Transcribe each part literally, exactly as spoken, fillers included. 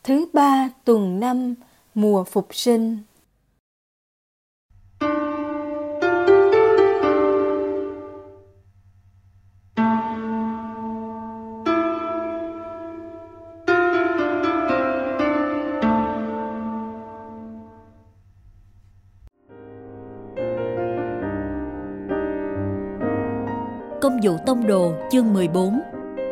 thứ ba tuần năm mùa phục sinh. Công vụ tông đồ chương mười bốn.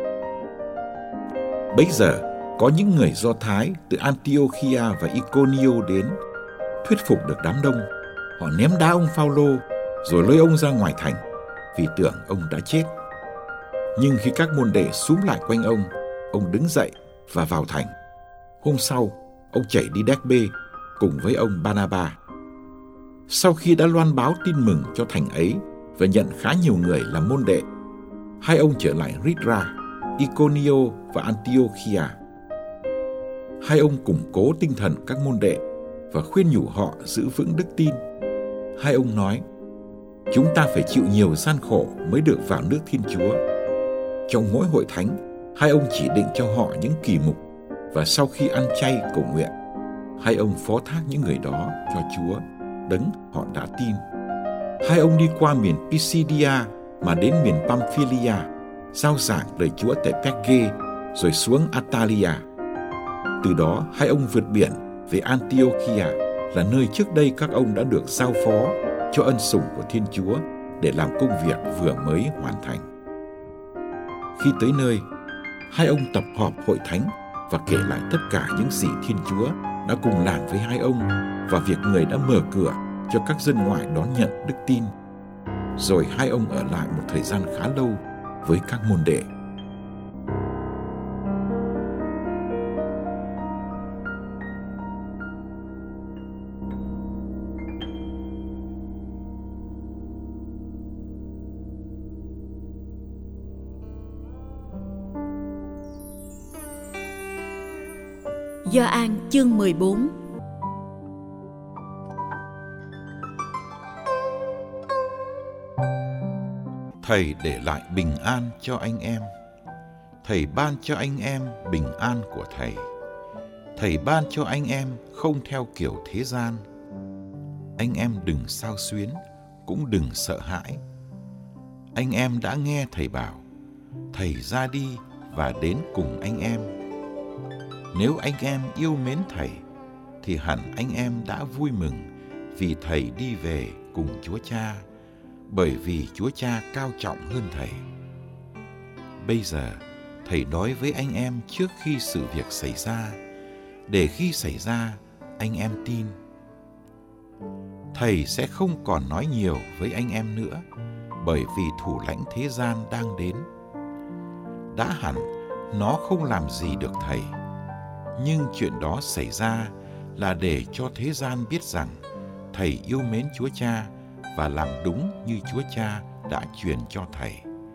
Bấy giờ có những người Do Thái từ Antiochia và Iconio đến, thuyết phục được đám đông. Họ ném đá ông Phao-lô rồi lôi ông ra ngoài thành, vì tưởng ông đã chết. Nhưng khi các môn đệ xúm lại quanh ông, ông đứng dậy và vào thành. Hôm sau, ông chạy đi Đéc-bê cùng với ông Ba-na-ba. Sau khi đã loan báo tin mừng cho thành ấy và nhận khá nhiều người làm môn đệ, hai ông trở lại Lystra, Iconio và Antiochia. Hai ông củng cố tinh thần các môn đệ và khuyên nhủ họ giữ vững đức tin. Hai ông nói: chúng ta phải chịu nhiều gian khổ mới được vào nước Thiên Chúa. Trong mỗi hội thánh, hai ông chỉ định cho họ những kỳ mục, và sau khi ăn chay cầu nguyện, hai ông phó thác những người đó cho Chúa, đấng họ đã tin. Hai ông đi qua miền Pisidia mà đến miền Pamphylia, rao giảng lời Chúa tại Perge, rồi xuống Attalia. Từ đó hai ông vượt biển về Antiochia, là nơi trước đây các ông đã được giao phó cho ân sủng của Thiên Chúa để làm công việc vừa mới hoàn thành. Khi tới nơi, hai ông tập họp hội thánh và kể lại tất cả những gì Thiên Chúa đã cùng làm với hai ông và việc người đã mở cửa cho các dân ngoại đón nhận đức tin. Rồi hai ông ở lại một thời gian khá lâu với các môn đệ. Gioan chương mười bốn. Thầy để lại bình an cho anh em. Thầy ban cho anh em bình an của Thầy. Thầy ban cho anh em không theo kiểu thế gian. Anh em đừng xao xuyến, cũng đừng sợ hãi. Anh em đã nghe Thầy bảo, Thầy ra đi và đến cùng anh em. Nếu anh em yêu mến Thầy, thì hẳn anh em đã vui mừng vì Thầy đi về cùng Chúa Cha, bởi vì Chúa Cha cao trọng hơn Thầy. Bây giờ, Thầy nói với anh em trước khi sự việc xảy ra, để khi xảy ra, anh em tin. Thầy sẽ không còn nói nhiều với anh em nữa, bởi vì thủ lãnh thế gian đang đến. Đã hẳn, nó không làm gì được Thầy. Nhưng chuyện đó xảy ra là để cho thế gian biết rằng Thầy yêu mến Chúa Cha và làm đúng như Chúa Cha đã truyền cho Thầy.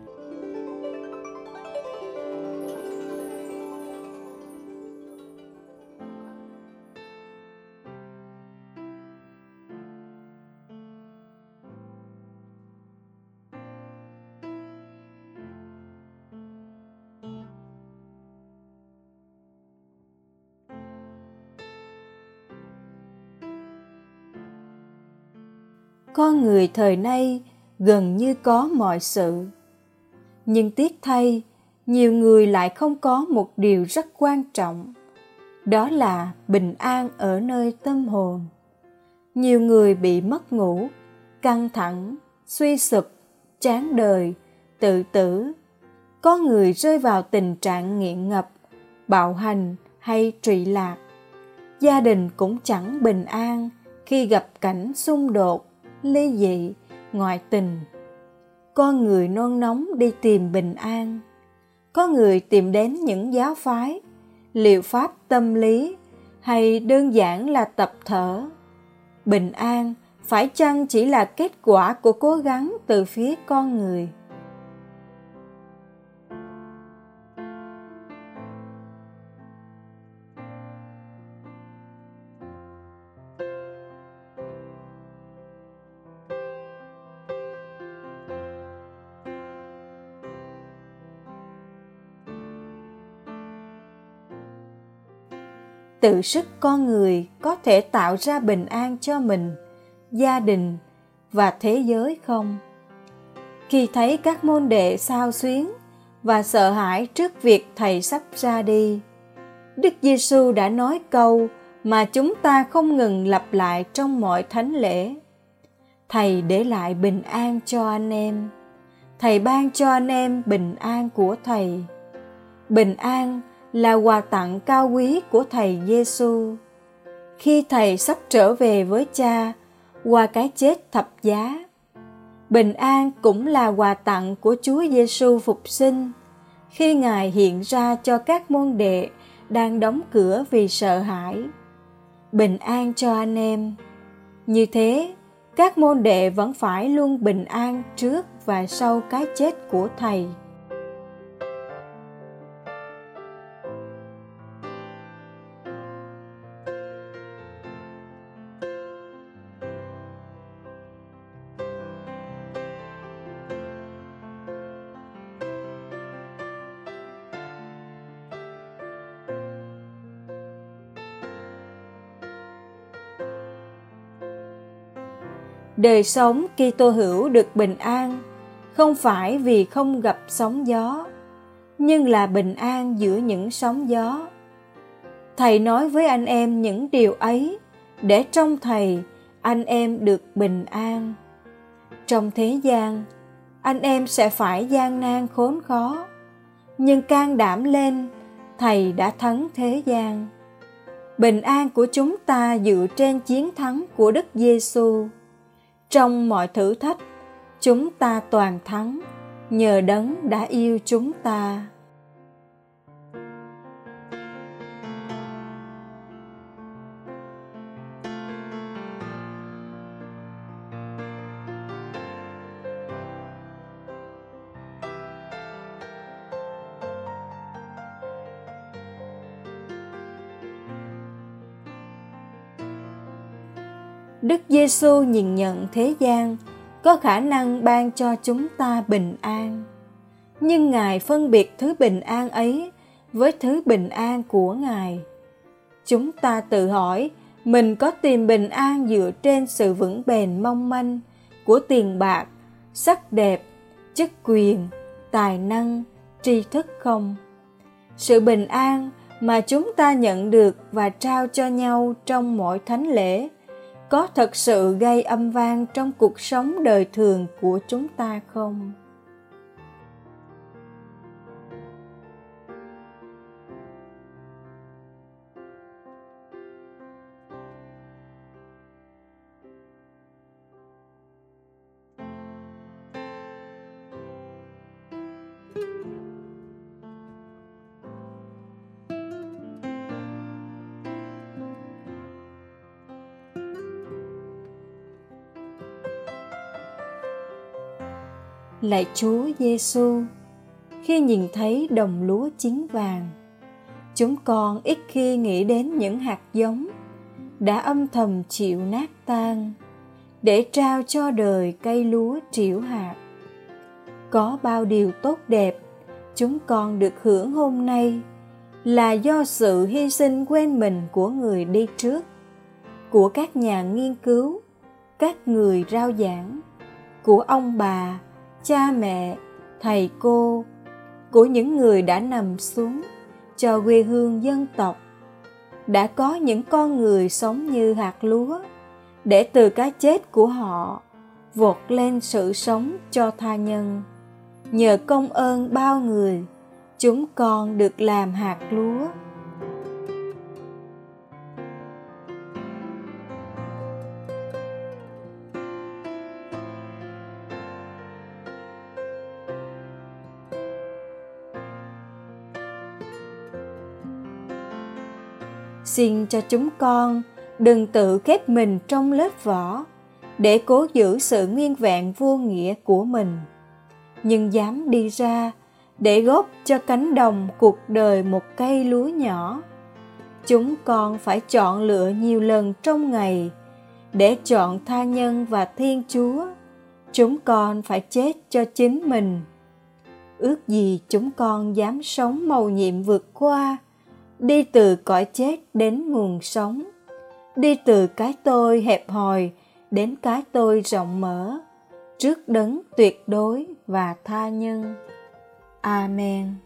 Con người thời nay gần như có mọi sự, nhưng tiếc thay, nhiều người lại không có một điều rất quan trọng, đó là bình an ở nơi tâm hồn. Nhiều người bị mất ngủ, căng thẳng, suy sụp, chán đời, tự tử. Có người rơi vào tình trạng nghiện ngập, bạo hành hay trụy lạc. Gia đình cũng chẳng bình an khi gặp cảnh xung đột, ly dị, ngoại tình. Con người nôn nóng đi tìm bình an. Có người tìm đến những giáo phái, liệu pháp tâm lý hay đơn giản là tập thở. Bình an phải chăng chỉ là kết quả của cố gắng từ phía con người? tự sức con người có thể tạo ra bình an cho mình, gia đình và thế giới không? Khi thấy các môn đệ xao xuyến và sợ hãi trước việc Thầy sắp ra đi, Đức Giêsu đã nói câu mà chúng ta không ngừng lặp lại trong mọi thánh lễ: Thầy để lại bình an cho anh em. Thầy ban cho anh em bình an của Thầy. Bình an là quà tặng cao quý của Thầy Giêsu. Khi Thầy sắp trở về với Cha qua cái chết thập giá, bình an cũng là quà tặng của Chúa Giêsu phục sinh khi Ngài hiện ra cho các môn đệ đang đóng cửa vì sợ hãi. Bình an cho anh em. Như thế, các môn đệ vẫn phải luôn bình an trước và sau cái chết của Thầy. Đời sống Kitô hữu được bình an không phải vì không gặp sóng gió, nhưng là bình an giữa những sóng gió. Thầy nói với anh em những điều ấy để trong Thầy anh em được bình an. Trong thế gian, anh em sẽ phải gian nan khốn khó, nhưng can đảm lên, Thầy đã thắng thế gian. Bình an của chúng ta dựa trên chiến thắng của Đức Giêsu. Trong mọi thử thách, chúng ta toàn thắng nhờ Đấng đã yêu chúng ta. Đức Giêsu nhìn nhận thế gian có khả năng ban cho chúng ta bình an, nhưng Ngài phân biệt thứ bình an ấy với thứ bình an của Ngài. Chúng ta tự hỏi mình có tìm bình an dựa trên sự vững bền mong manh của tiền bạc, sắc đẹp, chức quyền, tài năng, tri thức không? Sự bình an mà chúng ta nhận được và trao cho nhau trong mỗi thánh lễ có thật sự gây âm vang trong cuộc sống đời thường của chúng ta không? Lạy Chúa Giêsu, khi nhìn thấy đồng lúa chín vàng, chúng con ít khi nghĩ đến những hạt giống đã âm thầm chịu nát tan để trao cho đời cây lúa trĩu hạt. Có bao điều tốt đẹp chúng con được hưởng hôm nay là do sự hy sinh quên mình của người đi trước, của các nhà nghiên cứu, các người rao giảng, của ông bà, cha mẹ, thầy cô, của những người đã nằm xuống cho quê hương dân tộc. Đã có những con người sống như hạt lúa, để từ cái chết của họ vọt lên sự sống cho tha nhân. Nhờ công ơn bao người, chúng con được làm hạt lúa. Xin cho chúng con đừng tự khép mình trong lớp vỏ để cố giữ sự nguyên vẹn vô nghĩa của mình, nhưng dám đi ra để góp cho cánh đồng cuộc đời một cây lúa nhỏ. Chúng con phải chọn lựa nhiều lần trong ngày để chọn tha nhân và Thiên Chúa. Chúng con phải chết cho chính mình. Ước gì chúng con dám sống mầu nhiệm vượt qua đi từ cõi chết đến nguồn sống, đi từ cái tôi hẹp hòi đến cái tôi rộng mở, trước đấng tuyệt đối và tha nhân. Amen.